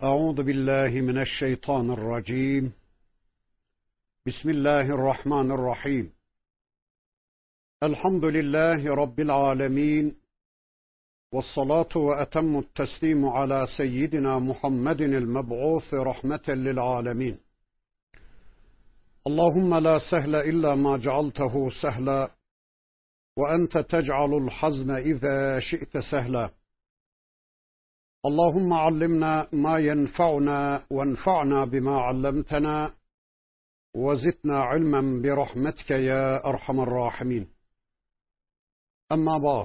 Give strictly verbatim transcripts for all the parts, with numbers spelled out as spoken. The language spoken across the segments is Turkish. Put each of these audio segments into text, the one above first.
أعوذ بالله من الشيطان الرجيم بسم الله الرحمن الرحيم الحمد لله رب العالمين والصلاة وأتم التسليم على سيدنا محمد المبعوث رحمة للعالمين اللهم لا سهل إلا ما جعلته سهلا وأنت تجعل الحزن إذا شئت سهلا اللهم علمنا ما ينفعنا وانفعنا بما علمتنا وزدنا علما برحمتك يا أرحم الراحمين أما بعد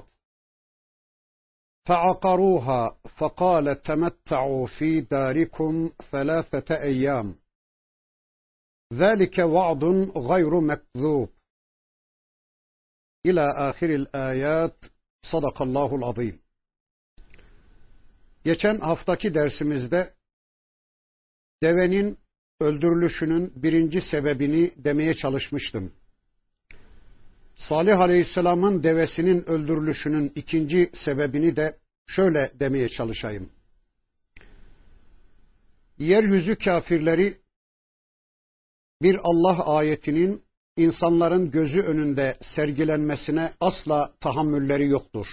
فعقروها فقال تمتعوا في داركم ثلاثة أيام ذلك وعد غير مكذوب إلى آخر الآيات صدق الله العظيم. Geçen haftaki dersimizde devenin öldürülüşünün birinci sebebini demeye çalışmıştım. Salih Aleyhisselam'ın devesinin öldürülüşünün ikinci sebebini de şöyle demeye çalışayım. Yeryüzü kafirleri bir Allah ayetinin insanların gözü önünde sergilenmesine asla tahammülleri yoktur.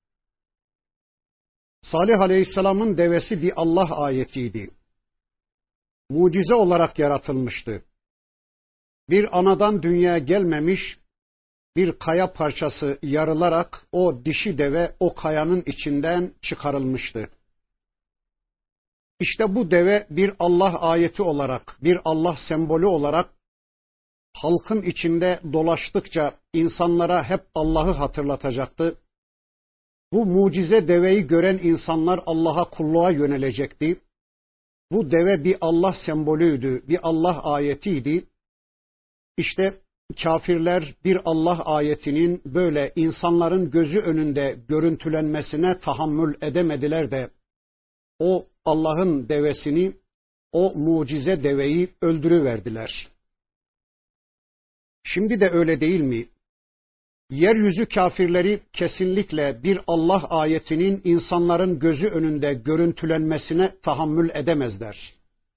Salih Aleyhisselam'ın devesi bir Allah ayetiydi. Mucize olarak yaratılmıştı. Bir anadan dünyaya gelmemiş bir kaya parçası yarılarak o dişi deve o kayanın içinden çıkarılmıştı. İşte bu deve bir Allah ayeti olarak, bir Allah sembolü olarak halkın içinde dolaştıkça insanlara hep Allah'ı hatırlatacaktı. Bu mucize deveyi gören insanlar Allah'a kulluğa yönelecekti. Bu deve bir Allah sembolüydü, bir Allah ayetiydi. İşte kafirler bir Allah ayetinin böyle insanların gözü önünde görüntülenmesine tahammül edemediler de o Allah'ın devesini, o mucize deveyi öldürüverdiler. Şimdi de öyle değil mi? Yeryüzü kafirleri kesinlikle bir Allah ayetinin insanların gözü önünde görüntülenmesine tahammül edemezler.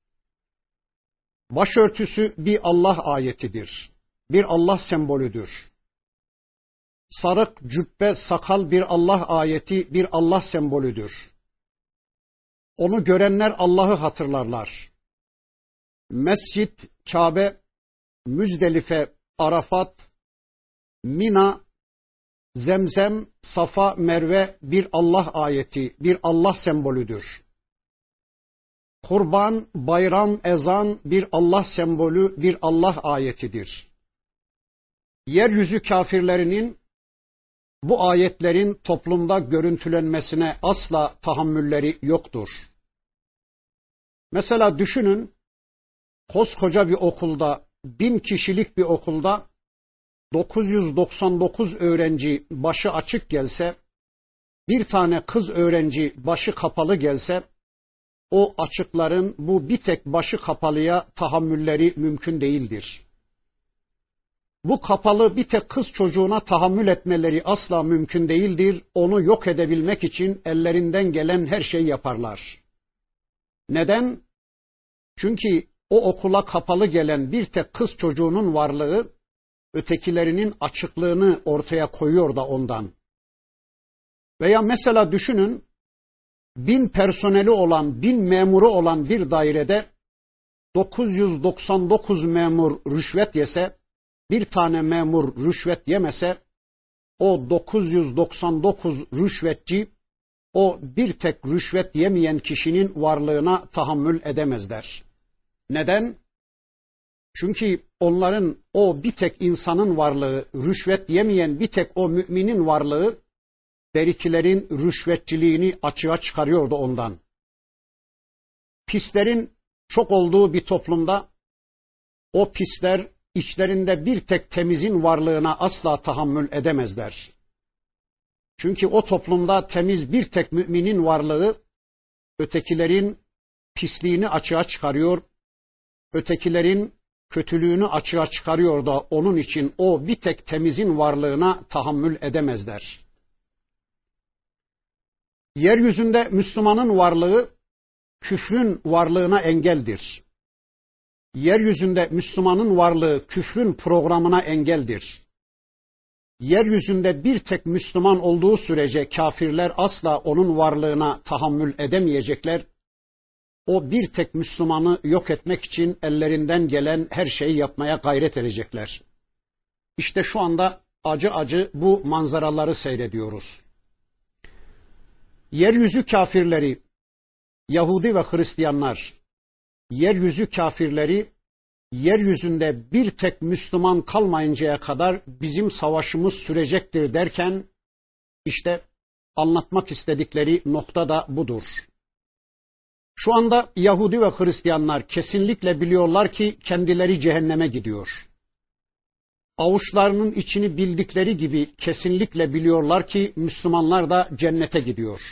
Başörtüsü bir Allah ayetidir. Bir Allah sembolüdür. Sarık, cübbe, sakal bir Allah ayeti, bir Allah sembolüdür. Onu görenler Allah'ı hatırlarlar. Mescid, Kabe, Müzdelife, Arafat, Mina, Zemzem, Safa, Merve bir Allah ayeti, bir Allah sembolüdür. Kurban, bayram, ezan bir Allah sembolü, bir Allah ayetidir. Yeryüzü kafirlerinin bu ayetlerin toplumda görüntülenmesine asla tahammülleri yoktur. Mesela düşünün, koskoca bir okulda, bin kişilik bir okulda dokuz yüz doksan dokuz öğrenci başı açık gelse, bir tane kız öğrenci başı kapalı gelse, o açıkların bu bir tek başı kapalıya tahammülleri mümkün değildir. Bu kapalı bir tek kız çocuğuna tahammül etmeleri asla mümkün değildir. Onu yok edebilmek için ellerinden gelen her şeyi yaparlar. Neden? Çünkü o okula kapalı gelen bir tek kız çocuğunun varlığı, ötekilerinin açıklığını ortaya koyuyor da ondan. Veya mesela düşünün, bin personeli olan, bin memuru olan bir dairede dokuz yüz doksan dokuz memur rüşvet yese, bir tane memur rüşvet yemese, o dokuz yüz doksan dokuz rüşvetçi, o bir tek rüşvet yemeyen kişinin varlığına tahammül edemezler. Neden? Çünkü onların o bir tek insanın varlığı, rüşvet yemeyen bir tek o müminin varlığı, berikilerin rüşvetçiliğini açığa çıkarıyordu ondan. Pislerin çok olduğu bir toplumda, o pisler içlerinde bir tek temizin varlığına asla tahammül edemezler. Çünkü o toplumda temiz bir tek müminin varlığı, ötekilerin pisliğini açığa çıkarıyor, ötekilerin kötülüğünü açığa çıkarıyor da onun için o bir tek temizin varlığına tahammül edemezler. Yeryüzünde Müslümanın varlığı küfrün varlığına engeldir. Yeryüzünde Müslümanın varlığı küfrün programına engeldir. Yeryüzünde bir tek Müslüman olduğu sürece kafirler asla onun varlığına tahammül edemeyecekler. O bir tek Müslümanı yok etmek için ellerinden gelen her şeyi yapmaya gayret edecekler. İşte şu anda acı acı bu manzaraları seyrediyoruz. Yeryüzü kafirleri, Yahudi ve Hristiyanlar, yeryüzü kafirleri, yeryüzünde bir tek Müslüman kalmayıncaya kadar bizim savaşımız sürecektir derken, işte anlatmak istedikleri nokta da budur. Şu anda Yahudi ve Hristiyanlar kesinlikle biliyorlar ki kendileri cehenneme gidiyor. Avuçlarının içini bildikleri gibi kesinlikle biliyorlar ki Müslümanlar da cennete gidiyor.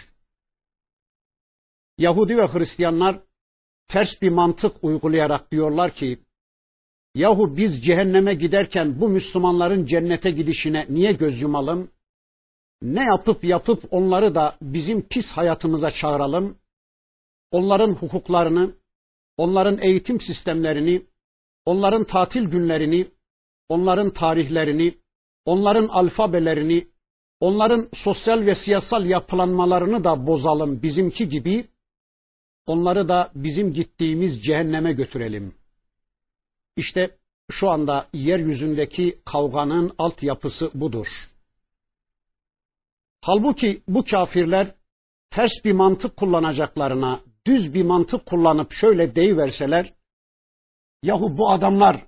Yahudi ve Hristiyanlar ters bir mantık uygulayarak diyorlar ki, yahu biz cehenneme giderken bu Müslümanların cennete gidişine niye göz yumalım? Ne yapıp yapıp onları da bizim pis hayatımıza çağıralım? Onların hukuklarını, onların eğitim sistemlerini, onların tatil günlerini, onların tarihlerini, onların alfabelerini, onların sosyal ve siyasal yapılanmalarını da bozalım bizimki gibi, onları da bizim gittiğimiz cehenneme götürelim. İşte şu anda yeryüzündeki kavganın altyapısı budur. Halbuki bu kafirler ters bir mantık kullanacaklarına, düz bir mantık kullanıp şöyle deyiverseler, yahu bu adamlar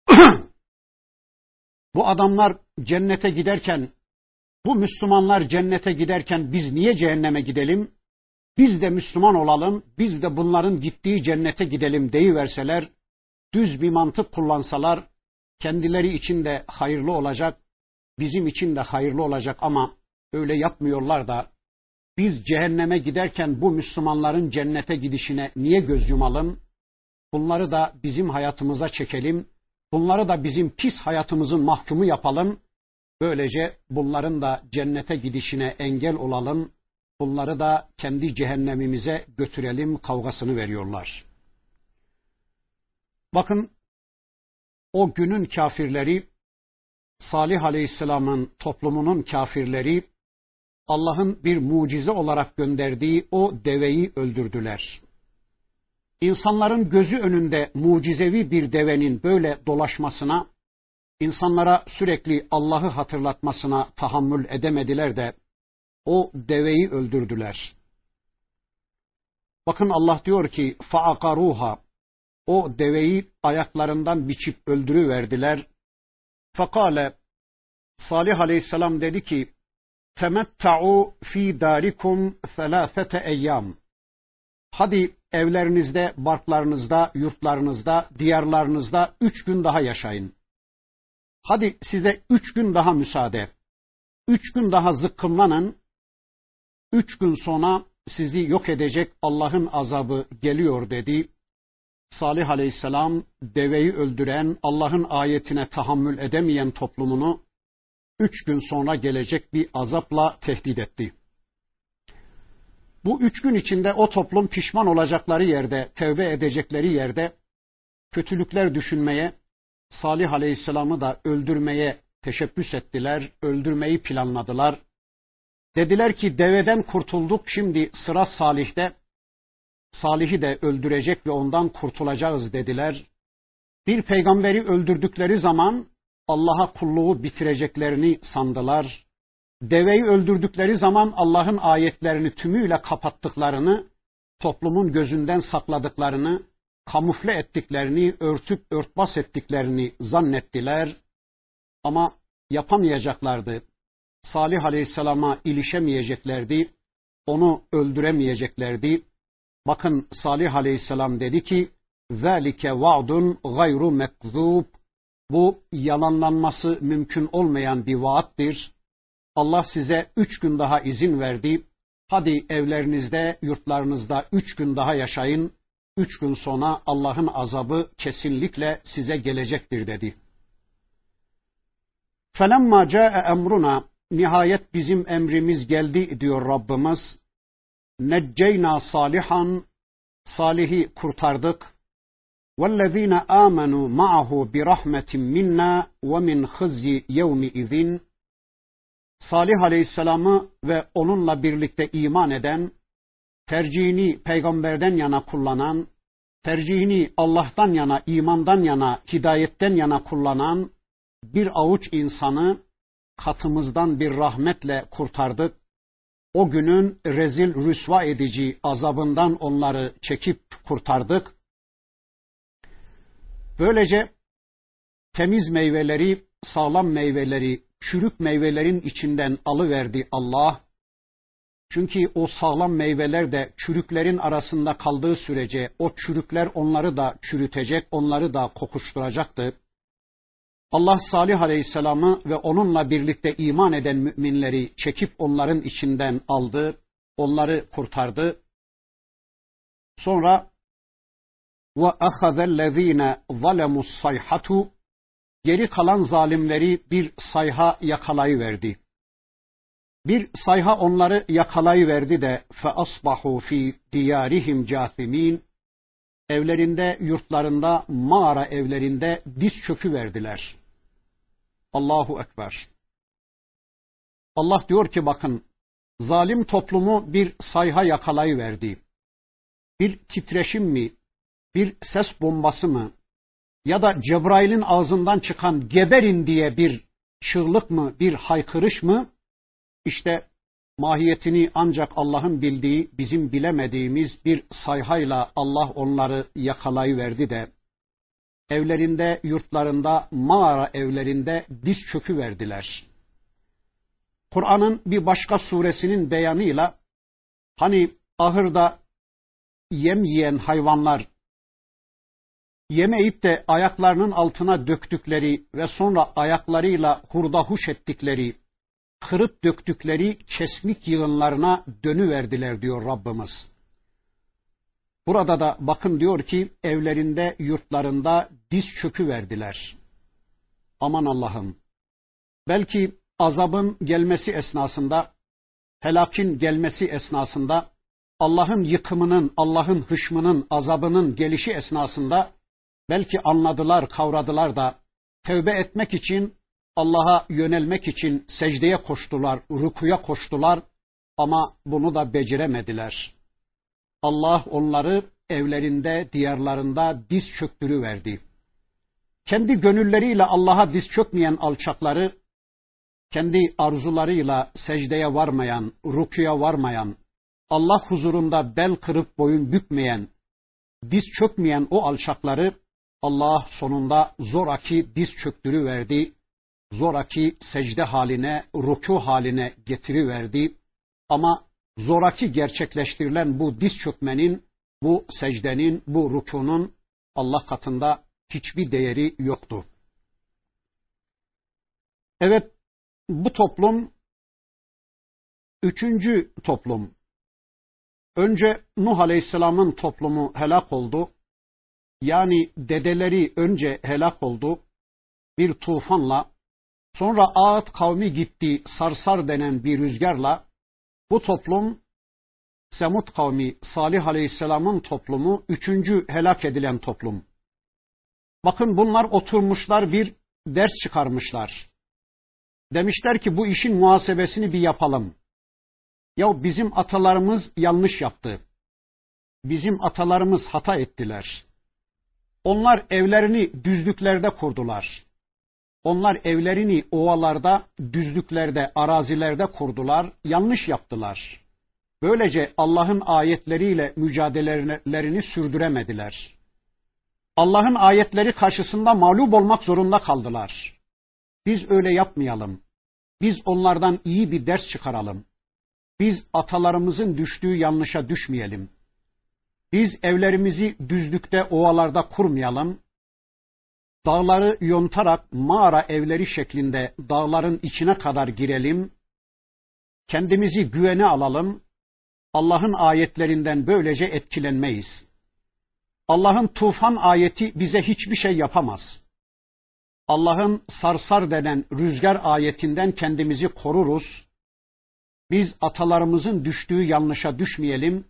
bu adamlar cennete giderken, bu Müslümanlar cennete giderken biz niye cehenneme gidelim? Biz de Müslüman olalım, biz de bunların gittiği cennete gidelim deyiverseler, düz bir mantık kullansalar, kendileri için de hayırlı olacak, bizim için de hayırlı olacak ama öyle yapmıyorlar da, biz cehenneme giderken bu Müslümanların cennete gidişine niye göz yumalım? Bunları da bizim hayatımıza çekelim, bunları da bizim pis hayatımızın mahkumu yapalım, böylece bunların da cennete gidişine engel olalım, bunları da kendi cehennemimize götürelim kavgasını veriyorlar. Bakın, o günün kafirleri, Salih Aleyhisselam'ın toplumunun kafirleri, Allah'ın bir mucize olarak gönderdiği o deveyi öldürdüler. İnsanların gözü önünde mucizevi bir devenin böyle dolaşmasına, insanlara sürekli Allah'ı hatırlatmasına tahammül edemediler de o deveyi öldürdüler. Bakın Allah diyor ki فَاَقَرُوهَا, o deveyi ayaklarından biçip öldürüverdiler. Fekale, Salih Aleyhisselam dedi ki, temetta'u fi darikum thelâfete eyyam. Hadi evlerinizde, barklarınızda, yurtlarınızda, diyarlarınızda üç gün daha yaşayın. Hadi size üç gün daha müsaade. Üç gün daha zıkkımlanın. Üç gün sonra sizi yok edecek Allah'ın azabı geliyor dedi. Salih Aleyhisselam deveyi öldüren, Allah'ın ayetine tahammül edemeyen toplumunu üç gün sonra gelecek bir azapla tehdit etti. Bu üç gün içinde o toplum pişman olacakları yerde, tevbe edecekleri yerde kötülükler düşünmeye, Salih Aleyhisselam'ı da öldürmeye teşebbüs ettiler, öldürmeyi planladılar. Dediler ki deveden kurtulduk, şimdi sıra Salih'te. Salih'i de öldürecek ve ondan kurtulacağız dediler. Bir peygamberi öldürdükleri zaman Allah'a kulluğu bitireceklerini sandılar. Deveyi öldürdükleri zaman Allah'ın ayetlerini tümüyle kapattıklarını, toplumun gözünden sakladıklarını, kamufle ettiklerini, örtüp örtbas ettiklerini zannettiler. Ama yapamayacaklardı. Salih Aleyhisselam'a ilişemeyeceklerdi. Onu öldüremeyeceklerdi. Bakın Salih Aleyhisselam dedi ki, ذَٰلِكَ وَعْدٌ غَيْرُ مَكْذُوبٌ. Bu yalanlanması mümkün olmayan bir vaattir. Allah size üç gün daha izin verdi. Hadi evlerinizde, yurtlarınızda üç gün daha yaşayın. Üç gün sonra Allah'ın azabı kesinlikle size gelecektir dedi. فَلَمَّا جَاءَ اَمْرُنَا, nihayet bizim emrimiz geldi diyor Rabbimiz. Necceyna salihan, Salih'i kurtardık. وَالَّذ۪ينَ آمَنُوا مَعَهُ بِرَحْمَةٍ مِنَّا وَمِنْ خِزْيِ يَوْمِ اِذٍ Salih Aleyhisselam'ı ve onunla birlikte iman eden, tercihini peygamberden yana kullanan, tercihini Allah'tan yana, imandan yana, hidayetten yana kullanan bir avuç insanı katımızdan bir rahmetle kurtardık. O günün rezil rüsva edici azabından onları çekip kurtardık. Böylece temiz meyveleri, sağlam meyveleri, çürük meyvelerin içinden alıverdi Allah. Çünkü o sağlam meyveler de çürüklerin arasında kaldığı sürece o çürükler onları da çürütecek, onları da kokuşturacaktı. Allah Salih Aleyhisselam'ı ve onunla birlikte iman eden müminleri çekip onların içinden aldı, onları kurtardı. Sonra وَأَخَذَ الَّذ۪ينَ ظَلَمُوا الصَّيْحَةُ Geri kalan zalimleri bir sayha yakalayıverdi. Bir sayha onları yakalayıverdi de فَأَصْبَحُوا ف۪ي دِيَارِهِمْ جَاثِم۪ينَ Evlerinde, yurtlarında, mağara evlerinde diz çöküverdiler. Allahu Ekber. Allah diyor ki bakın, zalim toplumu bir sayha yakalayıverdi. Bir titreşim mi, bir ses bombası mı, ya da Cebrail'in ağzından çıkan geberin diye bir çığlık mı, bir haykırış mı? İşte mahiyetini ancak Allah'ın bildiği, bizim bilemediğimiz bir sayhayla Allah onları yakalayıverdi de evlerinde, yurtlarında, mağara evlerinde diz çöküverdiler. Kur'an'ın bir başka suresinin beyanıyla hani ahırda yem yiyen hayvanlar yemeyip de ayaklarının altına döktükleri ve sonra ayaklarıyla hurda huş ettikleri, kırıp döktükleri kesmik yığınlarına dönüverdiler diyor Rabbimiz. Burada da bakın diyor ki evlerinde, yurtlarında diz çöküverdiler. Aman Allah'ım. Belki azabın gelmesi esnasında, helakin gelmesi esnasında, Allah'ın yıkımının, Allah'ın hışmının, azabının gelişi esnasında belki anladılar, kavradılar da tevbe etmek için, Allah'a yönelmek için secdeye koştular, rükuya koştular ama bunu da beceremediler. Allah onları evlerinde, diyarlarında diz çöktürüverdi. Kendi gönülleriyle Allah'a diz çökmeyen alçakları, kendi arzularıyla secdeye varmayan, rükuya varmayan, Allah huzurunda bel kırıp boyun bükmeyen, diz çökmeyen o alçakları Allah sonunda zoraki diz çöktürüverdi, zoraki secde haline, rükû haline getiriverdi. Ama zoraki gerçekleştirilen bu diz çökmenin, bu secdenin, bu rükûnun Allah katında hiçbir değeri yoktu. Evet, bu toplum üçüncü toplum. Önce Nuh Aleyhisselam'ın toplumu helak oldu. Yani dedeleri önce helak oldu bir tufanla. Sonra Ağat kavmi gitti sarsar denen bir rüzgarla. Bu toplum Semud kavmi, Salih Aleyhisselam'ın toplumu üçüncü helak edilen toplum. Bakın bunlar oturmuşlar bir ders çıkarmışlar. Demişler ki bu işin muhasebesini bir yapalım. Ya bizim atalarımız yanlış yaptı. Bizim atalarımız hata ettiler. Onlar evlerini düzlüklerde kurdular. Onlar evlerini ovalarda, düzlüklerde, arazilerde kurdular. Yanlış yaptılar. Böylece Allah'ın ayetleriyle mücadelelerini sürdüremediler. Allah'ın ayetleri karşısında mağlup olmak zorunda kaldılar. Biz öyle yapmayalım. Biz onlardan iyi bir ders çıkaralım. Biz atalarımızın düştüğü yanlışa düşmeyelim. Biz evlerimizi düzlükte, ovalarda kurmayalım. Dağları yontarak mağara evleri şeklinde dağların içine kadar girelim. Kendimizi güvene alalım. Allah'ın ayetlerinden böylece etkilenmeyiz. Allah'ın tufan ayeti bize hiçbir şey yapamaz. Allah'ın sarsar denen rüzgar ayetinden kendimizi koruruz. Biz atalarımızın düştüğü yanlışa düşmeyelim.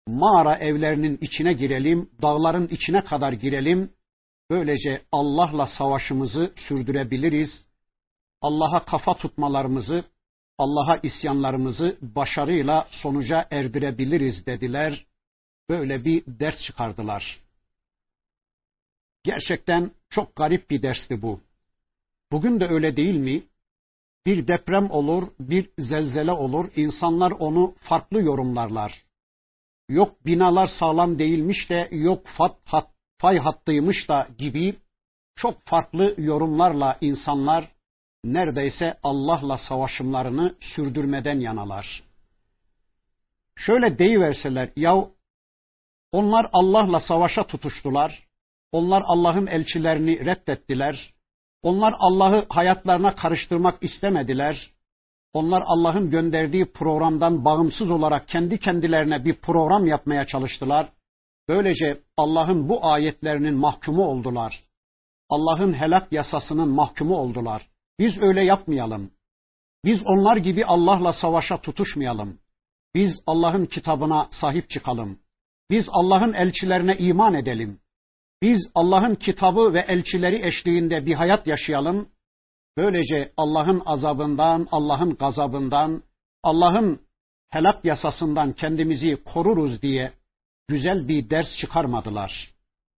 mağara evlerinin içine girelim, dağların içine kadar girelim. Böylece Allah'la savaşımızı sürdürebiliriz. Allah'a kafa tutmalarımızı, Allah'a isyanlarımızı başarıyla sonuca erdirebiliriz dediler. Böyle bir ders çıkardılar. Gerçekten çok garip bir dersti bu. Bugün de öyle değil mi? Bir deprem olur, bir zelzele olur, insanlar onu farklı yorumlarlar. Yok binalar sağlam değilmiş de, yok fat, hat, fay hattıymış da gibi çok farklı yorumlarla insanlar neredeyse Allah'la savaşımlarını sürdürmeden yanalar. Şöyle deyiverseler, ya onlar Allah'la savaşa tutuştular, onlar Allah'ın elçilerini reddettiler, onlar Allah'ı hayatlarına karıştırmak istemediler, onlar Allah'ın gönderdiği programdan bağımsız olarak kendi kendilerine bir program yapmaya çalıştılar. Böylece Allah'ın bu ayetlerinin mahkumu oldular. Allah'ın helak yasasının mahkumu oldular. Biz öyle yapmayalım. Biz onlar gibi Allah'la savaşa tutuşmayalım. Biz Allah'ın kitabına sahip çıkalım. Biz Allah'ın elçilerine iman edelim. Biz Allah'ın kitabı ve elçileri eşliğinde bir hayat yaşayalım. Böylece Allah'ın azabından, Allah'ın gazabından, Allah'ın helak yasasından kendimizi koruruz diye güzel bir ders çıkarmadılar.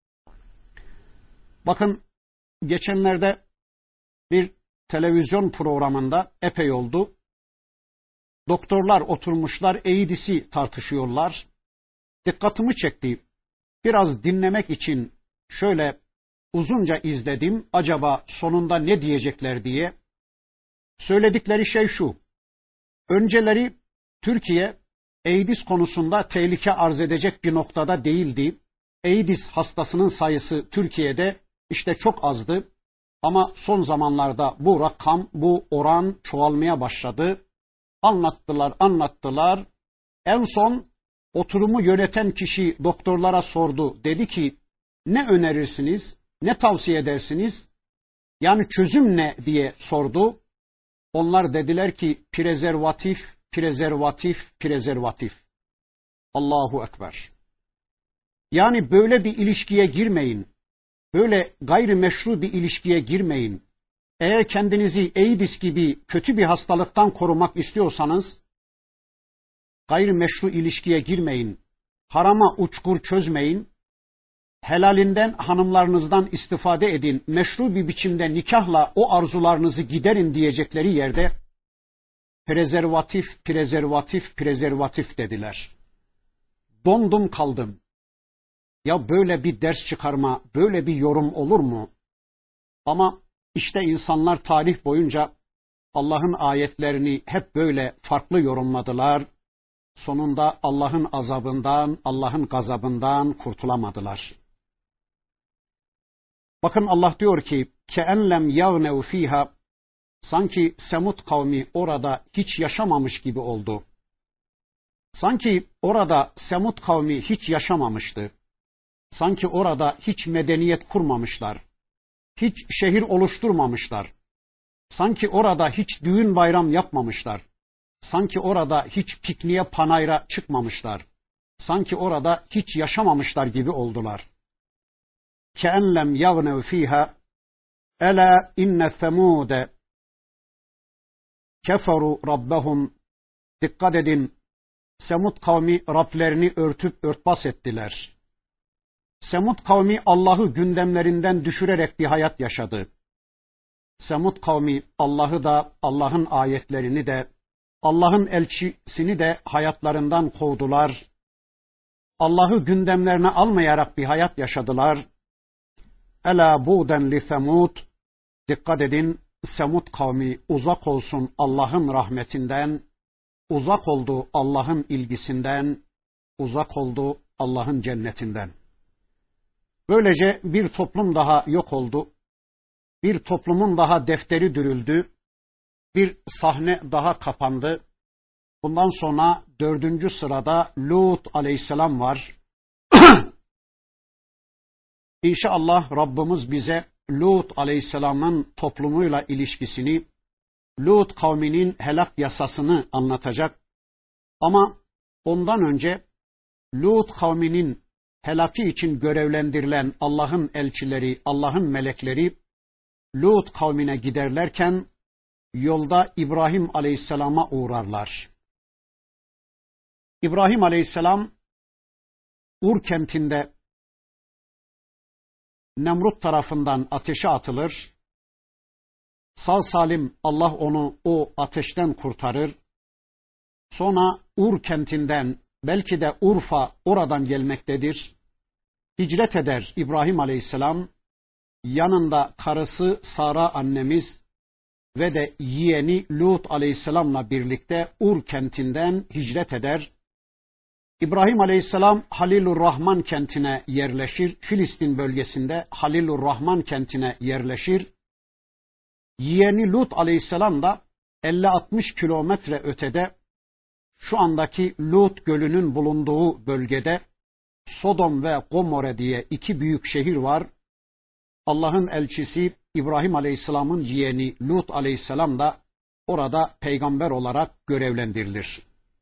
Bakın geçenlerde bir televizyon programında epey oldu. Doktorlar oturmuşlar, AIDS tartışıyorlar. Dikkatimi çekti. Biraz dinlemek için şöyle uzunca izledim. Acaba sonunda ne diyecekler diye. Söyledikleri şey şu. Önceleri Türkiye AIDS konusunda tehlike arz edecek bir noktada değildi. AIDS hastasının sayısı Türkiye'de işte çok azdı. Ama son zamanlarda bu rakam, bu oran çoğalmaya başladı. Anlattılar, anlattılar. En son oturumu yöneten kişi doktorlara sordu. Dedi ki, ne önerirsiniz, ne tavsiye edersiniz? Yani çözüm ne diye sordu. Onlar dediler ki, prezervatif, prezervatif, prezervatif. Allahu Ekber. Yani böyle bir ilişkiye girmeyin. Böyle gayrimeşru bir ilişkiye girmeyin. Eğer kendinizi AIDS gibi kötü bir hastalıktan korumak istiyorsanız, gayrimeşru ilişkiye girmeyin. Harama uçkur çözmeyin. Helalinden, hanımlarınızdan istifade edin. Meşru bir biçimde nikahla o arzularınızı giderin diyecekleri yerde prezervatif, prezervatif, prezervatif dediler. Dondum kaldım. Ya böyle bir ders çıkarma, böyle bir yorum olur mu? Ama işte insanlar tarih boyunca Allah'ın ayetlerini hep böyle farklı yorumladılar. Sonunda Allah'ın azabından, Allah'ın gazabından kurtulamadılar. Bakın Allah diyor ki, كَاَنْلَمْ يَغْنَوْ ف۪يهَا Sanki Semud kavmi orada hiç yaşamamış gibi oldu. Sanki orada Semud kavmi hiç yaşamamıştı. Sanki orada hiç medeniyet kurmamışlar. Hiç şehir oluşturmamışlar. Sanki orada hiç düğün bayram yapmamışlar. Sanki orada hiç pikniğe panayra çıkmamışlar. Sanki orada hiç yaşamamışlar gibi oldular. كَاَنْلَمْ يَغْنَوْ ف۪يهَا اَلَا اِنَّ ثَمُودَ كَفَرُوا رَبَّهُمْ Dikkat edin, Semud kavmi Rablerini örtüp örtbas ettiler. Semud kavmi Allah'ı gündemlerinden düşürerek bir hayat yaşadı. Semud kavmi Allah'ı da, Allah'ın ayetlerini de, Allah'ın elçisini de hayatlarından kovdular. Allah'ı gündemlerine almayarak bir hayat yaşadılar. Ela buden li Semud. Dikkat edin, Semud kavmi uzak olsun Allah'ın rahmetinden, uzak oldu Allah'ın ilgisinden, uzak oldu Allah'ın cennetinden. Böylece bir toplum daha yok oldu. Bir toplumun daha defteri dürüldü. Bir sahne daha kapandı. Bundan sonra dördüncü sırada Lut aleyhisselam var. İnşallah Rabbimiz bize Lut aleyhisselamın toplumuyla ilişkisini, Lut kavminin helak yasasını anlatacak. Ama ondan önce Lut kavminin helaki için görevlendirilen Allah'ın elçileri, Allah'ın melekleri Lut kavmine giderlerken yolda İbrahim Aleyhisselam'a uğrarlar. İbrahim Aleyhisselam Ur kentinde Nemrut tarafından ateşe atılır. Sağ salim Allah onu o ateşten kurtarır. Sonra Ur kentinden, belki de Urfa oradan gelmektedir, hicret eder İbrahim Aleyhisselam. Yanında karısı Sara annemiz ve de yeğeni Lut Aleyhisselam'la birlikte Ur kentinden hicret eder. İbrahim Aleyhisselam Halilur Rahman kentine yerleşir. Filistin bölgesinde Halilur Rahman kentine yerleşir. Yeğeni Lut Aleyhisselam da elli altmış kilometre ötede şu andaki Lut Gölü'nün bulunduğu bölgede Sodom ve Gomorre diye iki büyük şehir var. Allah'ın elçisi İbrahim Aleyhisselam'ın yeğeni Lut Aleyhisselam da orada peygamber olarak görevlendirilir.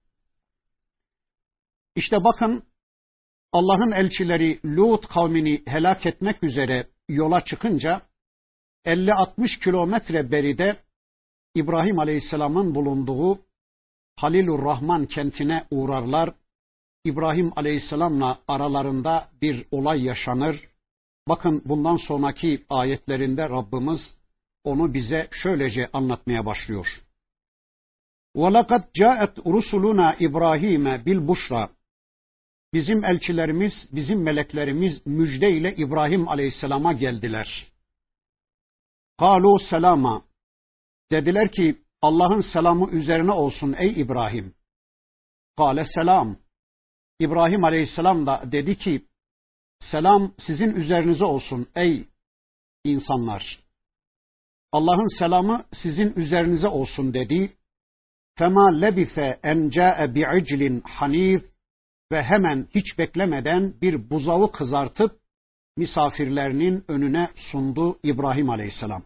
İşte bakın, Allah'ın elçileri Lut kavmini helak etmek üzere yola çıkınca elli altmış kilometre beride İbrahim Aleyhisselam'ın bulunduğu Halilur Rahman kentine uğrarlar. İbrahim Aleyhisselam'la aralarında bir olay yaşanır. Bakın, bundan sonraki ayetlerinde Rabbimiz onu bize şöylece anlatmaya başlıyor. وَلَقَدْ جَاءَتْ رُسُلُنَا İbrahim'e بِالْبُشْرَى Bizim elçilerimiz, bizim meleklerimiz müjde ile İbrahim Aleyhisselam'a geldiler. قَالُوا selama Dediler ki, Allah'ın selamı üzerine olsun ey İbrahim. قَالَ selam İbrahim Aleyhisselam da dedi ki, selam sizin üzerinize olsun ey insanlar. Allah'ın selamı sizin üzerinize olsun dedi. فَمَا لَبِثَ اَنْ جَاءَ بِعِجْلٍ حَن۪يذٍ Ve hemen hiç beklemeden bir buzağı kızartıp misafirlerinin önüne sundu İbrahim Aleyhisselam.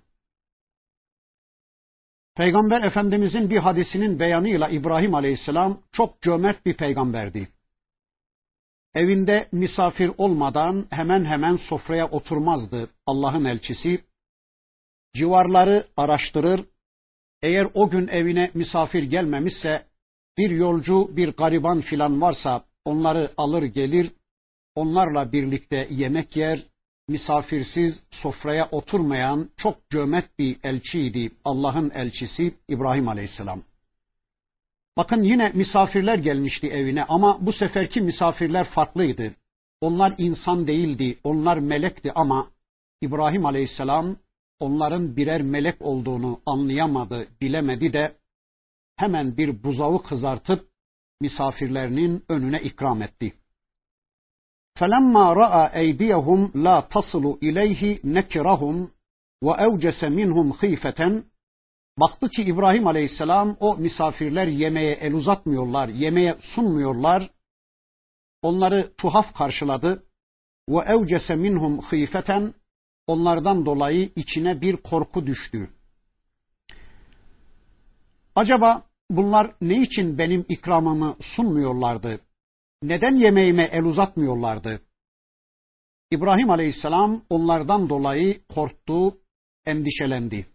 Peygamber Efendimizin bir hadisinin beyanıyla İbrahim Aleyhisselam çok cömert bir peygamberdi. Evinde misafir olmadan hemen hemen sofraya oturmazdı Allah'ın elçisi. Civarları araştırır. Eğer o gün evine misafir gelmemişse, bir yolcu, bir gariban filan varsa onları alır gelir, onlarla birlikte yemek yer, misafirsiz sofraya oturmayan çok cömert bir elçiydi Allah'ın elçisi İbrahim Aleyhisselam. Bakın, yine misafirler gelmişti evine ama bu seferki misafirler farklıydı. Onlar insan değildi, onlar melekti ama İbrahim Aleyhisselam onların birer melek olduğunu anlayamadı, bilemedi de hemen bir buzağı kızartıp misafirlerinin önüne ikram etti. فَلَمَّا رَأَى اَيْدِيَهُمْ لَا تَصِلُ اِلَيْهِ نَكِرَهُمْ وَاَوْجَسَ مِنْهُمْ خِيفَةً Baktı ki İbrahim Aleyhisselam o misafirler yemeğe el uzatmıyorlar, yemeğe sunmuyorlar. Onları tuhaf karşıladı. وَاَوْجَسَ مِنْهُمْ خِيفَةً Onlardan dolayı içine bir korku düştü. Acaba bunlar ne için benim ikramımı sunmuyorlardı? Neden yemeğime el uzatmıyorlardı? İbrahim Aleyhisselam onlardan dolayı korktu, endişelendi.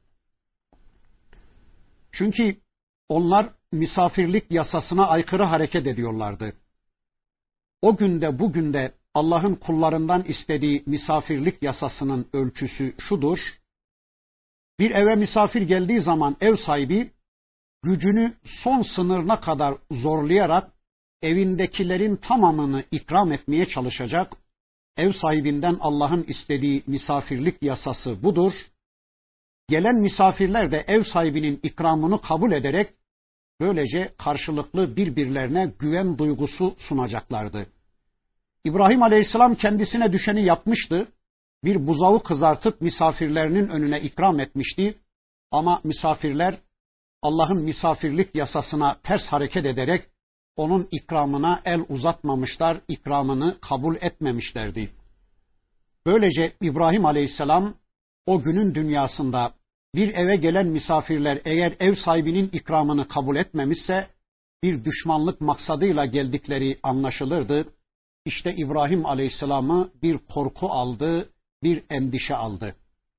Çünkü onlar misafirlik yasasına aykırı hareket ediyorlardı. O günde bugün de Allah'ın kullarından istediği misafirlik yasasının ölçüsü şudur: bir eve misafir geldiği zaman ev sahibi gücünü son sınırına kadar zorlayarak evindekilerin tamamını ikram etmeye çalışacak. Ev sahibinden Allah'ın istediği misafirlik yasası budur. Gelen misafirler de ev sahibinin ikramını kabul ederek böylece karşılıklı birbirlerine güven duygusu sunacaklardı. İbrahim Aleyhisselam kendisine düşeni yapmıştı. Bir buzağı kızartıp misafirlerinin önüne ikram etmişti. Ama misafirler Allah'ın misafirlik yasasına ters hareket ederek onun ikramına el uzatmamışlar, ikramını kabul etmemişlerdi. Böylece İbrahim Aleyhisselam o günün dünyasında bir eve gelen misafirler eğer ev sahibinin ikramını kabul etmemişse bir düşmanlık maksadıyla geldikleri anlaşılırdı. İşte İbrahim Aleyhisselam'ı bir korku aldı, bir endişe aldı.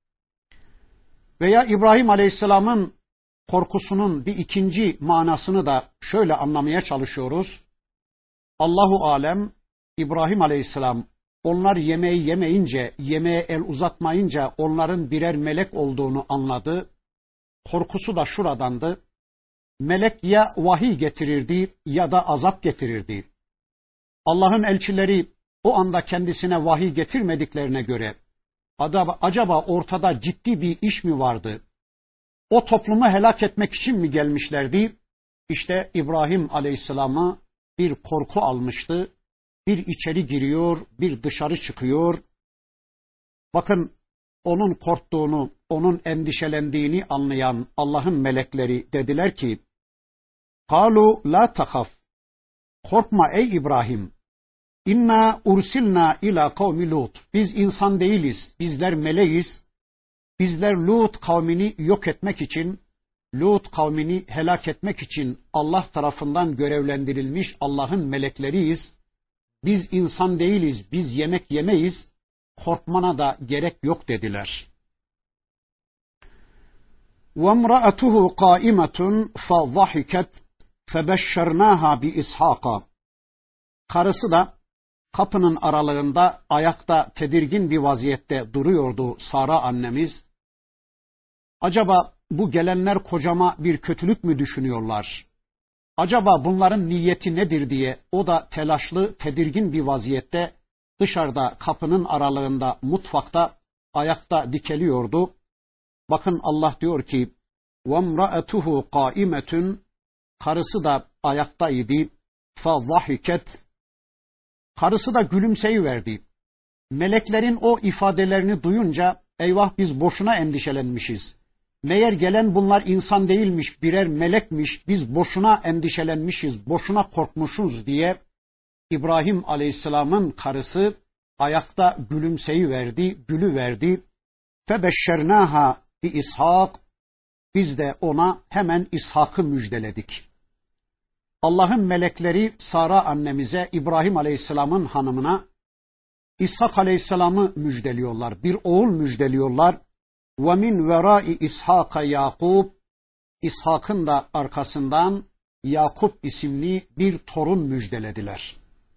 Veya İbrahim Aleyhisselam'ın korkusunun bir ikinci manasını da şöyle anlamaya çalışıyoruz. Allahu alem, İbrahim Aleyhisselam onlar yemeği yemeyince, yemeğe el uzatmayınca onların birer melek olduğunu anladı. Korkusu da şuradandı. Melek ya vahiy getirirdi ya da azap getirirdi. Allah'ın elçileri o anda kendisine vahiy getirmediklerine göre acaba ortada ciddi bir iş mi vardı? O toplumu helak etmek için mi gelmişlerdi? İşte İbrahim Aleyhisselam'ı bir korku almıştı. Bir içeri giriyor, bir dışarı çıkıyor. Bakın onun korktuğunu, onun endişelendiğini anlayan Allah'ın melekleri dediler ki: "Kalu la tahaf." Korkma ey İbrahim. İnna ursilna ila kavmi Lut. Biz insan değiliz, bizler meleğiz. Bizler Lut kavmini yok etmek için, Lut kavmini helak etmek için Allah tarafından görevlendirilmiş Allah'ın melekleriyiz. Biz insan değiliz, biz yemek yemeyiz, korkmana da gerek yok dediler. وَامْرَأَتُهُ قَائِمَةٌ فَضَحِكَتْ فَبَشَّرْنَاهَا بِإِسْحَاقَ. Karısı da kapının aralığında ayakta tedirgin bir vaziyette duruyordu Sara annemiz. Acaba bu gelenler kocama bir kötülük mü düşünüyorlar? Acaba bunların niyeti nedir diye o da telaşlı, tedirgin bir vaziyette dışarıda kapının aralığında mutfakta ayakta dikeliyordu. Bakın Allah diyor ki: "Vemra'atuhu qaimetun." Karısı da ayaktaydı. Fazahiket. Karısı da gülümseyiverdi. Meleklerin o ifadelerini duyunca eyvah biz boşuna endişelenmişiz. Meğer gelen bunlar insan değilmiş, birer melekmiş, biz boşuna endişelenmişiz, boşuna korkmuşuz diye İbrahim Aleyhisselam'ın karısı ayakta gülümseyiverdi, gülüverdi. Febeşşernâhâ bi İshak. Biz de ona hemen İshak'ı müjdeledik. Allah'ın melekleri Sara annemize, İbrahim Aleyhisselam'ın hanımına İshak Aleyhisselam'ı müjdeliyorlar. Bir oğul müjdeliyorlar. وَمِنْ وَرَائِ İshak'a Yakub. İshak'ın da arkasından Yakup isimli bir torun müjdelediler.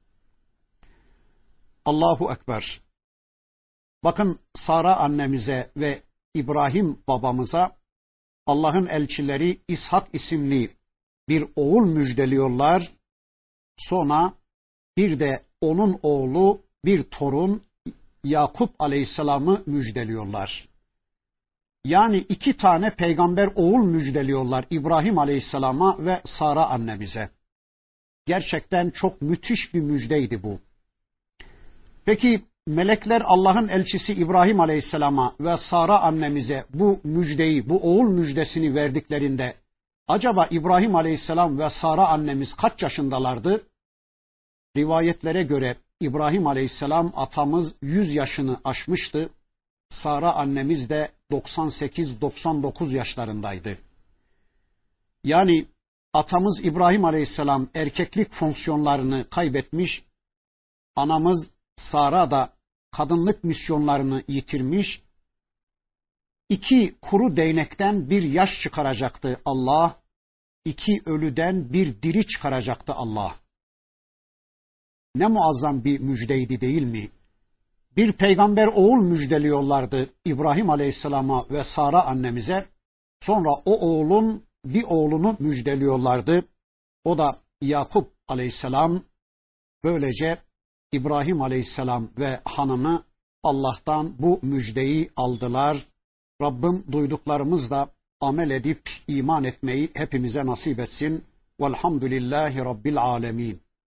Allahu Ekber. Bakın Sara annemize ve İbrahim babamıza Allah'ın elçileri İshak isimli bir oğul müjdeliyorlar. Sonra bir de onun oğlu bir torun Yakup Aleyhisselam'ı müjdeliyorlar. Yani iki tane peygamber oğul müjdeliyorlar İbrahim Aleyhisselam'a ve Sara annemize. Gerçekten çok müthiş bir müjdeydi bu. Peki melekler Allah'ın elçisi İbrahim Aleyhisselam'a ve Sara annemize bu müjdeyi, bu oğul müjdesini verdiklerinde acaba İbrahim Aleyhisselam ve Sara annemiz kaç yaşındalardı? Rivayetlere göre İbrahim Aleyhisselam atamız yüz yaşını aşmıştı. Sara annemiz de doksan sekiz doksan dokuz yaşlarındaydı. Yani atamız İbrahim Aleyhisselam erkeklik fonksiyonlarını kaybetmiş, anamız Sara da kadınlık misyonlarını yitirmiş. İki kuru değnekten bir yaş çıkaracaktı Allah, iki ölüden bir diri çıkaracaktı Allah. Ne muazzam bir müjdeydi değil mi? Bir peygamber oğul müjdeliyorlardı İbrahim Aleyhisselam'a ve Sara annemize. Sonra o oğlun bir oğlunu müjdeliyorlardı. O da Yakup Aleyhisselam. Böylece İbrahim Aleyhisselam ve hanımı Allah'tan bu müjdeyi aldılar. Rabbim duyduklarımızla amel edip iman etmeyi hepimize nasip etsin. Velhamdülillahi Rabbil alemin.